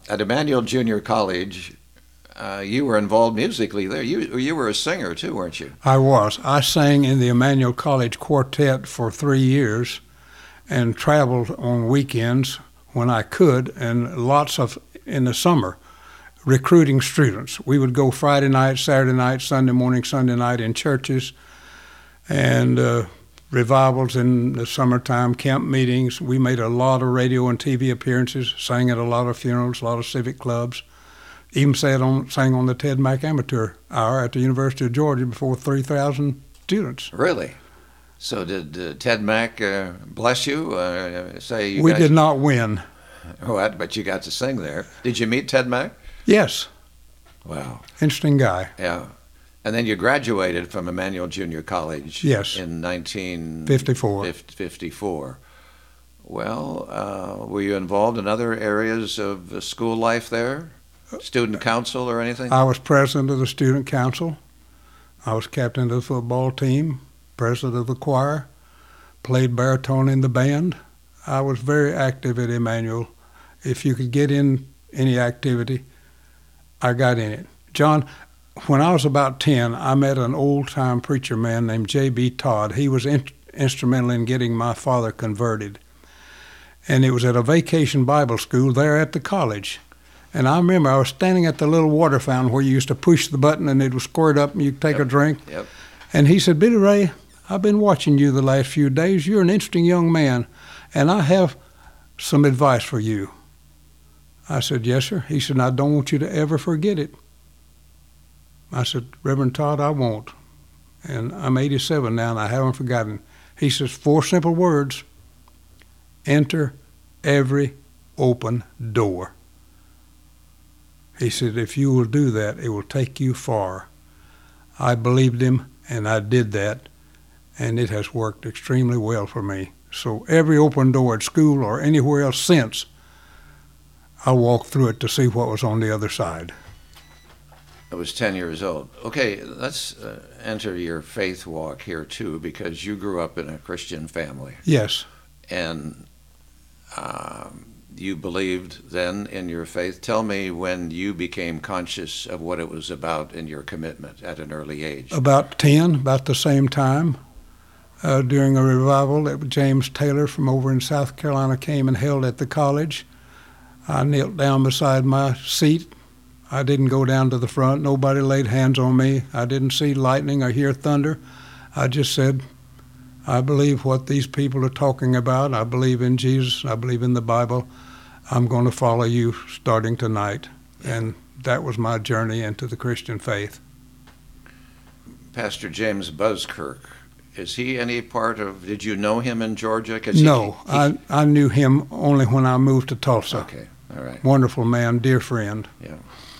At Emmanuel Junior College, you were involved musically there. You were a singer too, weren't you? I was. I sang in the Emmanuel College Quartet for 3 years and traveled on weekends when I could, and lots of in the summer, recruiting students. We would go Friday night, Saturday night, Sunday morning, Sunday night in churches, and revivals in the summertime, camp meetings. We made a lot of radio and TV appearances, sang at a lot of funerals, a lot of civic clubs. Even sang on the Ted Mack Amateur Hour at the University of Georgia before 3,000 students. Really? So did Ted Mack bless you? Say you We guys... did not win. What? But you got to sing there. Did you meet Ted Mack? Yes. Wow. Interesting guy. Yeah. And then you graduated from Emmanuel Junior College. Yes. In 1954. Well, were you involved in other areas of school life there? Student council or anything? I was president of the student council. I was captain of the football team, president of the choir, played baritone in the band. I was very active at Emmanuel. If you could get in any activity, I got in it. John, when I was about 10, I met an old-time preacher man named J.B. Todd. He was instrumental in getting my father converted. And it was at a vacation Bible school there at the college. And I remember I was standing at the little water fountain where you used to push the button and it would squirt up and you'd take a drink. Yep. And he said, "Billy Ray, I've been watching you the last few days. You're an interesting young man, and I have some advice for you." I said, "Yes, sir." He said, "I don't want you to ever forget it." I said, "Reverend Todd, I won't." And I'm 87 now, and I haven't forgotten. He says, 4 simple words: enter every open door. He said, if you will do that, it will take you far. I believed him, and I did that, and it has worked extremely well for me. So every open door at school or anywhere else since, I walked through it to see what was on the other side. I was 10 years old. Okay, let's enter your faith walk here too, because you grew up in a Christian family. Yes. And you believed then in your faith. Tell me when you became conscious of what it was about in your commitment at an early age. About 10, about the same time, during a revival that James Taylor from over in South Carolina came and held at the college. I knelt down beside my seat. I didn't go down to the front. Nobody laid hands on me. I didn't see lightning or hear thunder. I just said, I believe what these people are talking about. I believe in Jesus. I believe in the Bible. I'm going to follow you starting tonight. And that was my journey into the Christian faith. Pastor James Buskirk, is he any part of, did you know him in Georgia? No, I knew him only when I moved to Tulsa. Okay, all right. Wonderful man, dear friend. Yeah.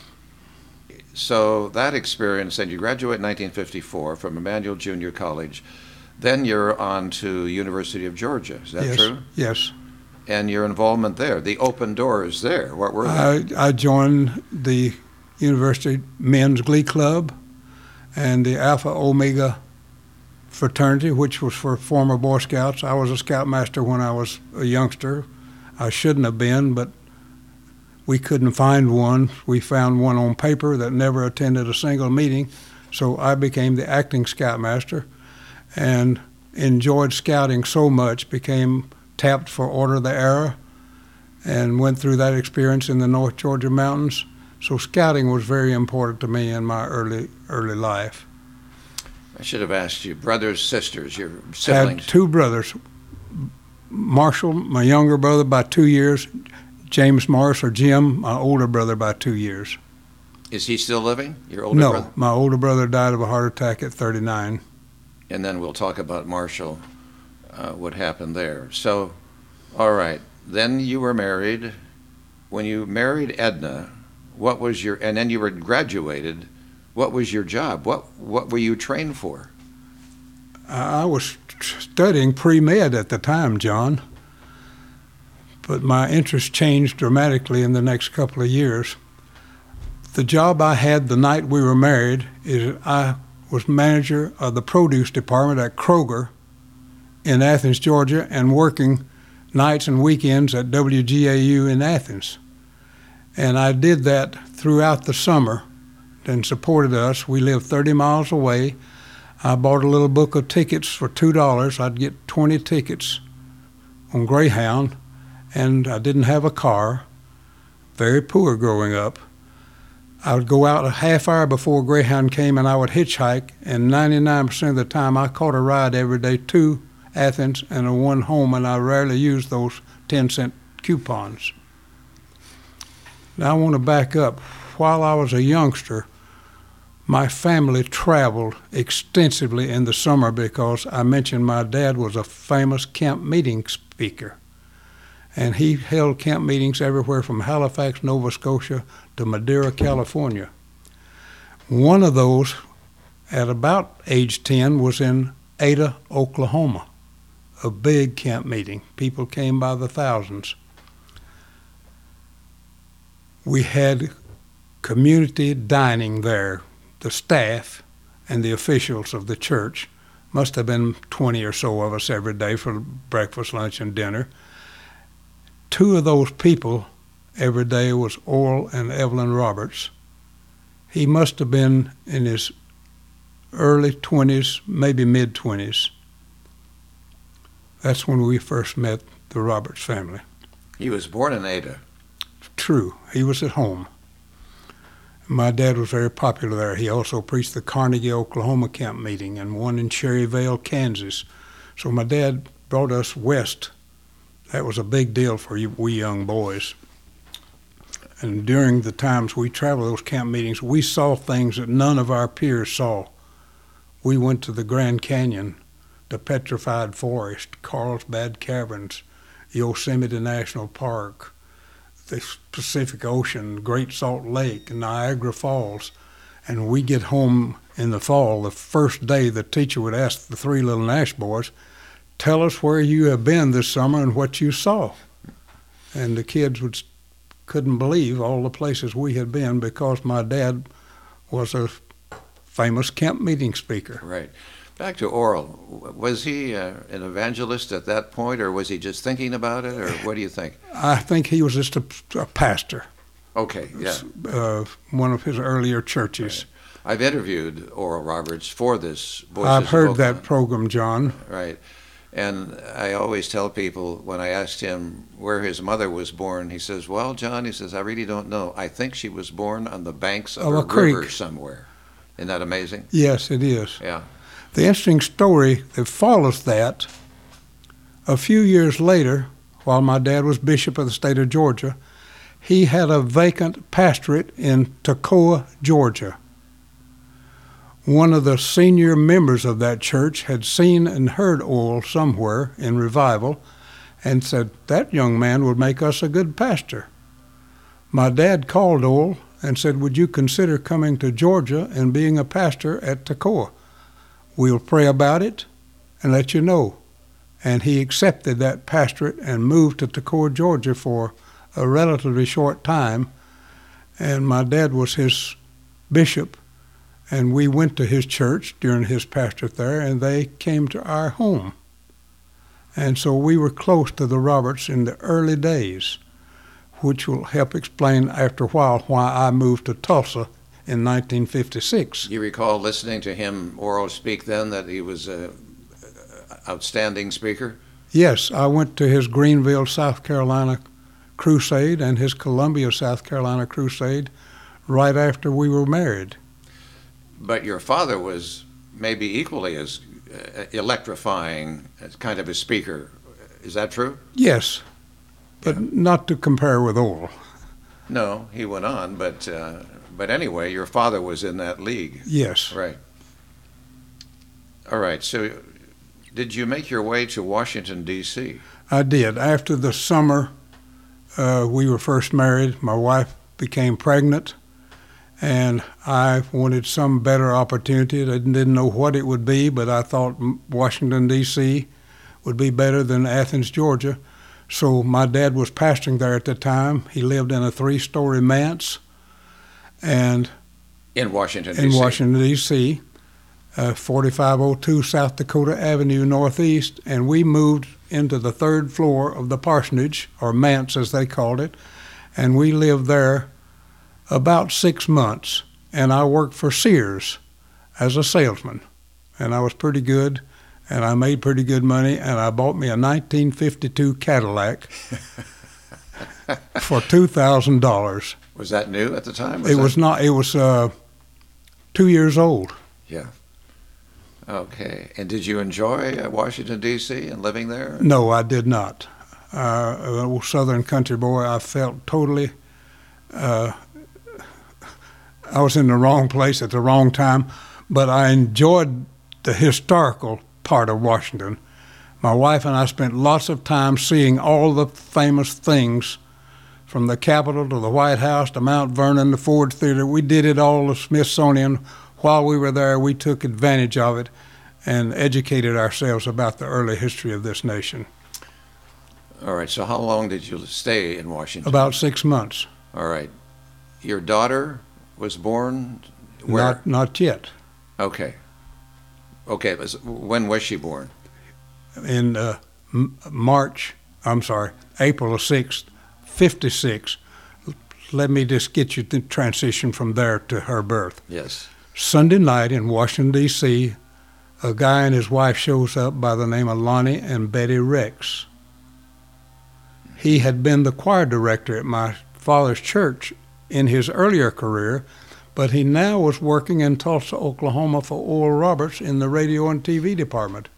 So that experience, and you graduate in 1954 from Emmanuel Junior College. Then you're on to University of Georgia. Is that true? Yes. And your involvement there, the open doors there, what were they? I joined the University Men's Glee Club and the Alpha Omega fraternity, which was for former Boy Scouts. I was a scoutmaster when I was a youngster. I shouldn't have been, but we couldn't find one. We found one on paper that never attended a single meeting, so I became the acting scoutmaster and enjoyed scouting so much, became tapped for Order of the Era, and went through that experience in the North Georgia mountains. So scouting was very important to me in my early life. I should have asked you, brothers, sisters, your I siblings. had 2 brothers. Marshall, my younger brother, by 2 years. James Morris, or Jim, my older brother, by 2 years. Is he still living, your older brother? No, my older brother died of a heart attack at 39. And then we'll talk about Marshall, what happened there. So, all right, then you were married. When you married Edna, what was your, and then you were graduated, what was your job? What were you trained for? I was studying pre-med at the time, John, but my interest changed dramatically in the next couple of years. The job I had the night we were married is I was manager of the produce department at Kroger in Athens, Georgia, and working nights and weekends at WGAU in Athens. And I did that throughout the summer and supported us. We lived 30 miles away. I bought a little book of tickets for $2. I'd get 20 tickets on Greyhound, and I didn't have a car. Very poor growing up. I would go out a half hour before Greyhound came, and I would hitchhike, and 99% of the time I caught a ride every day to Athens and a one home, and I rarely used those 10-cent coupons. Now I want to back up. While I was a youngster, my family traveled extensively in the summer because I mentioned my dad was a famous camp meeting speaker. And he held camp meetings everywhere from Halifax, Nova Scotia to Madeira, California. One of those, at about age 10, was in Ada, Oklahoma, a big camp meeting. People came by the thousands. We had community dining there. The staff and the officials of the church, must have been 20 or so of us every day for breakfast, lunch, and dinner. Two of those people every day was Oral and Evelyn Roberts. He must have been in his early 20s, maybe mid-20s. That's when we first met the Roberts family. He was born in Ada. True. He was at home. My dad was very popular there. He also preached the Carnegie, Oklahoma camp meeting and one in Cherryvale, Kansas. So my dad brought us west. That was a big deal for we young boys. And during the times we traveled those camp meetings, we saw things that none of our peers saw. We went to the Grand Canyon, the Petrified Forest, Carlsbad Caverns, Yosemite National Park, the Pacific Ocean, Great Salt Lake, Niagara Falls. And we get home in the fall, the first day the teacher would ask the three little Nash boys, tell us where you have been this summer and what you saw. And the kids couldn't believe all the places we had been because my dad was a famous camp meeting speaker. Right. Back to Oral. Was he an evangelist at that point, or was he just thinking about it, or what do you think? I think he was just a pastor. Okay, yeah. One of his earlier churches. Right. I've interviewed Oral Roberts for this Voices I've heard of that program, John. Right. And I always tell people, when I asked him where his mother was born, he says, well, John, he says, I really don't know. I think she was born on the banks of a river creek somewhere. Isn't that amazing? Yes, it is. Yeah. The interesting story that follows that, a few years later, while my dad was bishop of the state of Georgia, he had a vacant pastorate in Toccoa, Georgia. One of the senior members of that church had seen and heard Oral somewhere in revival and said, that young man would make us a good pastor. My dad called Oral and said, would you consider coming to Georgia and being a pastor at Toccoa? We'll pray about it and let you know. And he accepted that pastorate and moved to Toccoa, Georgia for a relatively short time. And my dad was his bishop, and we went to his church during his pastorate there, and they came to our home. And so we were close to the Roberts in the early days, which will help explain after a while why I moved to Tulsa in 1956. You recall listening to him, Oral, speak then, that he was an outstanding speaker? Yes, I went to his Greenville, South Carolina crusade and his Columbia, South Carolina crusade right after we were married. But your father was maybe equally as electrifying as kind of a speaker. Is that true? Yes, but not to compare with Oral. No, he went on, but anyway, your father was in that league. Yes. Right. All right, so did you make your way to Washington, D.C.? I did. After the summer we were first married, my wife became pregnant, and I wanted some better opportunity. I didn't know what it would be, but I thought Washington, D.C. would be better than Athens, Georgia. So my dad was pastoring there at the time. He lived in a 3-story manse. And in Washington, D.C.? In Washington, D.C., 4502 South Dakota Avenue Northeast, and we moved into the 3rd floor of the parsonage, or manse as they called it, and we lived there about 6 months, and I worked for Sears as a salesman, and I was pretty good, and I made pretty good money, and I bought me a 1952 Cadillac for $2,000. Was that new at the time? It was not. It was 2 years old. Yeah. Okay. And did you enjoy Washington, D.C. and living there? No, I did not. An old Southern country boy, I felt totally. I was in the wrong place at the wrong time, but I enjoyed the historical part of Washington. My wife and I spent lots of time seeing all the famous things, from the Capitol to the White House to Mount Vernon, the Ford Theater. We did it all, the Smithsonian. While we were there, we took advantage of it and educated ourselves about the early history of this nation. All right. So how long did you stay in Washington? About 6 months. All right. Your daughter was born where? Not yet. Okay. Okay. When was she born? In April the 6th, 56. Let me just get you the transition from there to her birth. Yes. Sunday night in Washington, D.C., a guy and his wife shows up by the name of Lonnie and Betty Rex. He had been the choir director at my father's church in his earlier career, but he now was working in Tulsa, Oklahoma for Oral Roberts in the radio and TV department.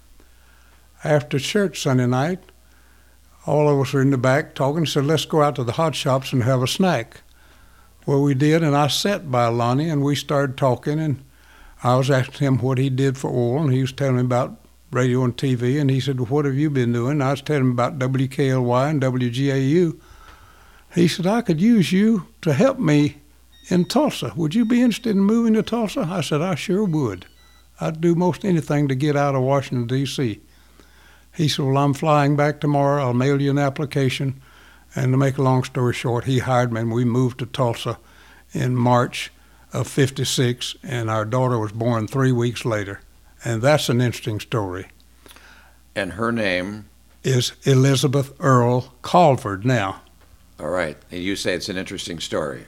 After church Sunday night, all of us were in the back talking, said, let's go out to the hot shops and have a snack. Well, we did, and I sat by Lonnie, and we started talking, and I was asking him what he did for oil, and he was telling me about radio and TV, and he said, well, what have you been doing? And I was telling him about WKLY and WGAU. He said, I could use you to help me in Tulsa. Would you be interested in moving to Tulsa? I said, I sure would. I'd do most anything to get out of Washington, D.C. He said, well, I'm flying back tomorrow. I'll mail you an application. And to make a long story short, he hired me, and we moved to Tulsa in March of 56, and our daughter was born 3 weeks later. And that's an interesting story. And her name? Is Elizabeth Earl Calvert now. All right. And you say it's an interesting story.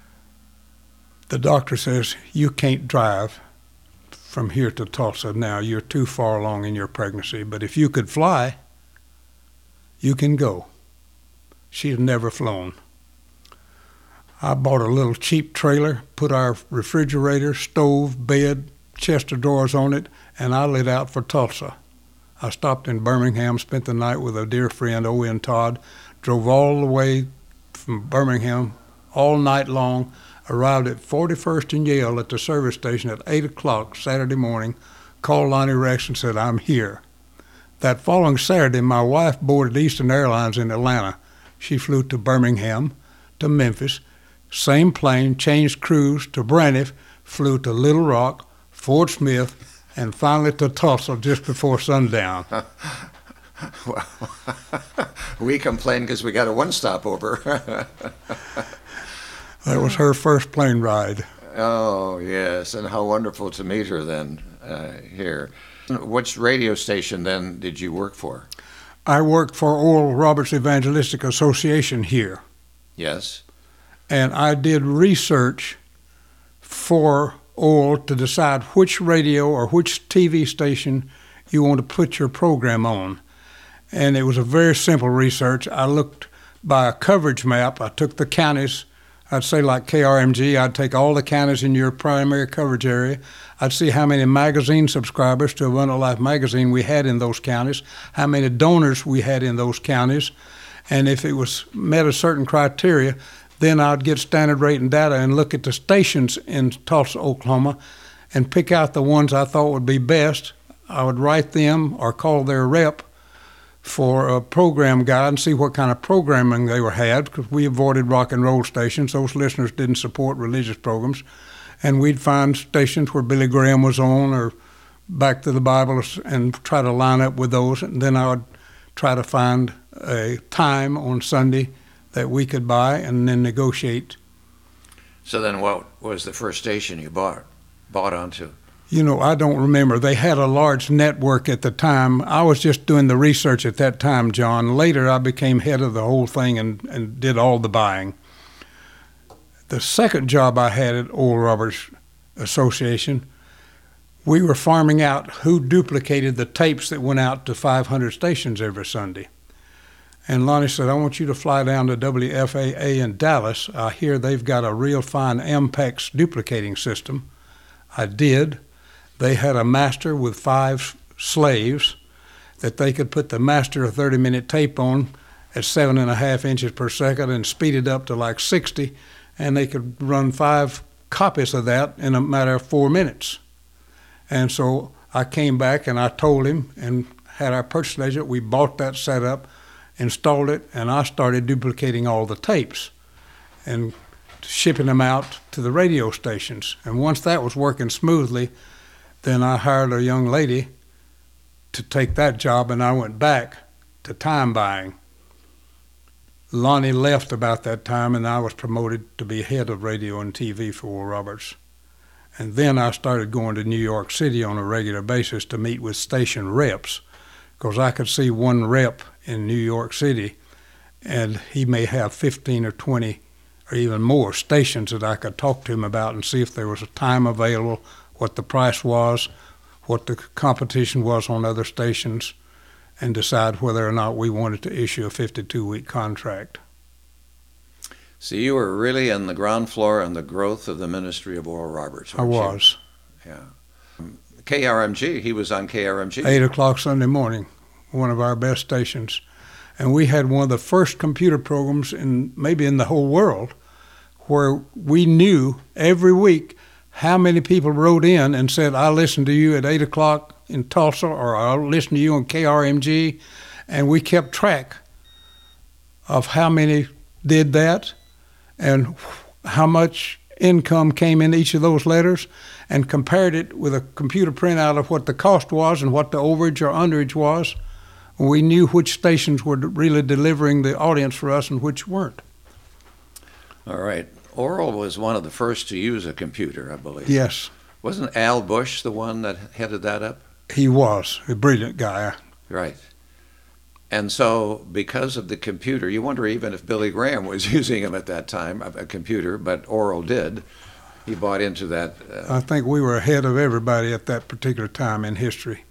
The doctor says, you can't drive from here to Tulsa now. You're too far along in your pregnancy. But if you could fly, you can go. She had never flown. I bought a little cheap trailer, put our refrigerator, stove, bed, chest of drawers on it, and I lit out for Tulsa. I stopped in Birmingham, spent the night with a dear friend, O.N. Todd, drove all the way from Birmingham all night long, arrived at 41st and Yale at the service station at 8 o'clock Saturday morning, called Lonnie Rex and said, I'm here. That following Saturday, my wife boarded Eastern Airlines in Atlanta. She flew to Birmingham, to Memphis, same plane, changed crews to Braniff, flew to Little Rock, Fort Smith, and finally to Tulsa just before sundown. Well, we complained because we got a one stopover. That was her first plane ride. Oh, yes, and how wonderful to meet her then here. Which radio station then did you work for? I worked for Oral Roberts Evangelistic Association here. Yes. And I did research for Oral to decide which radio or which TV station you want to put your program on. And it was a very simple research. I looked by a coverage map. I took the counties. I'd say like KRMG, I'd take all the counties in your primary coverage area. I'd see how many magazine subscribers to Abundant Life magazine we had in those counties, how many donors we had in those counties, and if it was met a certain criteria, then I'd get standard rate and data and look at the stations in Tulsa, Oklahoma, and pick out the ones I thought would be best. I would write them or call their rep for a program guide and see what kind of programming they were had, because we avoided rock and roll stations. Those listeners didn't support religious programs. And we'd find stations where Billy Graham was on or Back to the Bible and try to line up with those. And then I would try to find a time on Sunday that we could buy and then negotiate. So then what was the first station you bought onto? You know, I don't remember. They had a large network at the time. I was just doing the research at that time, John. Later, I became head of the whole thing and did all the buying. The second job I had at Oral Roberts Association, we were farming out who duplicated the tapes that went out to 500 stations every Sunday. And Lonnie said, I want you to fly down to WFAA in Dallas. I hear they've got a real fine Ampex duplicating system. I did. They had a master with 5 slaves that they could put the master a 30-minute tape on at 7.5 inches per second and speed it up to like 60, and they could run 5 copies of that in a matter of 4 minutes. And so I came back and I told him and had our purchase agent, we bought that setup, installed it, and I started duplicating all the tapes and shipping them out to the radio stations. And once that was working smoothly, then I hired a young lady to take that job, and I went back to time buying. Lonnie left about that time, and I was promoted to be head of radio and TV for Oral Roberts. And then I started going to New York City on a regular basis to meet with station reps, because I could see one rep in New York City, and he may have 15 or 20 or even more stations that I could talk to him about and see if there was a time available, what the price was, what the competition was on other stations, and decide whether or not we wanted to issue a 52-week contract. So you were really on the ground floor on the growth of the Ministry of Oral Roberts, weren't you? I was. Yeah. KRMG, he was on KRMG. 8 o'clock Sunday morning, one of our best stations. And we had one of the first computer programs maybe in the whole world where we knew every week how many people wrote in and said, I listened to you at 8 o'clock in Tulsa, or I'll listen to you on KRMG. And we kept track of how many did that and how much income came in each of those letters, and compared it with a computer printout of what the cost was and what the overage or underage was. We knew which stations were really delivering the audience for us and which weren't. All right. Oral was one of the first to use a computer, I believe. Yes. Wasn't Al Bush the one that headed that up? He was a brilliant guy. Right. And so because of the computer, you wonder even if Billy Graham was using him at that time, a computer, but Oral did. He bought into that. I think we were ahead of everybody at that particular time in history.